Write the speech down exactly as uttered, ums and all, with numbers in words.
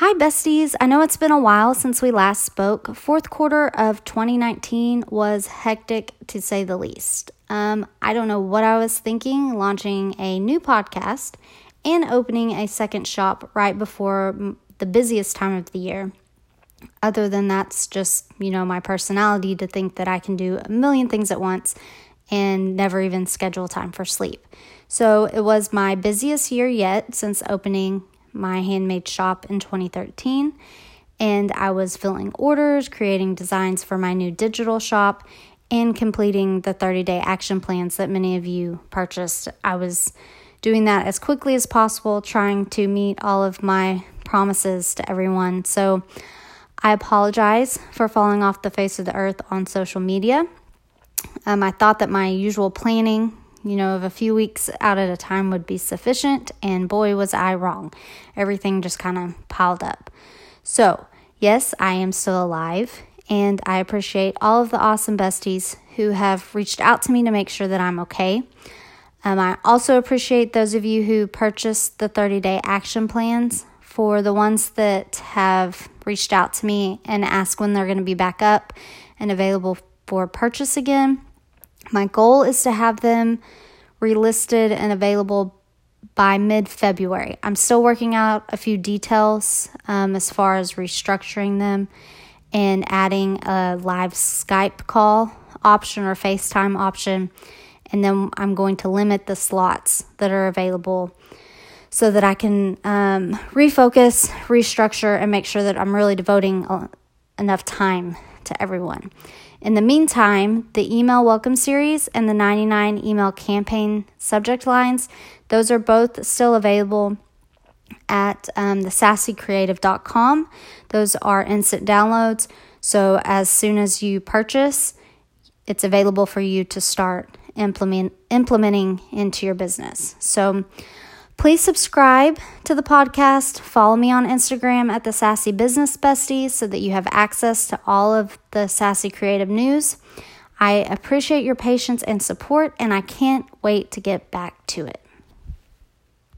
Hi besties, I know it's been a while since we last spoke. Fourth quarter of twenty nineteen was hectic to say the least. Um, I don't know what I was thinking launching a new podcast and opening a second shop right before the busiest time of the year. Other than that's just, you know, my personality to think that I can do a million things at once and never even schedule time for sleep. So it was my busiest year yet since opening my handmade shop in twenty thirteen, and I was filling orders, creating designs for my new digital shop, and completing the thirty-day action plans that many of you purchased. I was doing that as quickly as possible, trying to meet all of my promises to everyone. So I apologize for falling off the face of the earth on social media. Um, I thought that my usual planning, you know, of a few weeks out at a time would be sufficient, and boy, was I wrong. Everything just kind of piled up. So, yes, I am still alive, and I appreciate all of the awesome besties who have reached out to me to make sure that I'm okay. Um, I also appreciate those of you who purchased the thirty-day action plans. For the ones that have reached out to me and asked when they're going to be back up and available for purchase again, my goal is to have them relisted and available by mid-February. I'm still working out a few details um, as far as restructuring them and adding a live Skype call option or FaceTime option. And then I'm going to limit the slots that are available so that I can um, refocus, restructure, and make sure that I'm really devoting enough time to everyone. In the meantime, the email welcome series and the ninety-nine email campaign subject lines, those are both still available at um, the sassy creative dot com. Those are instant downloads. So as soon as you purchase, it's available for you to start implement, implementing into your business. So please subscribe to the podcast. Follow me on Instagram at the Sassy Business Besties so that you have access to all of the Sassy Creative news. I appreciate your patience and support, and I can't wait to get back to it.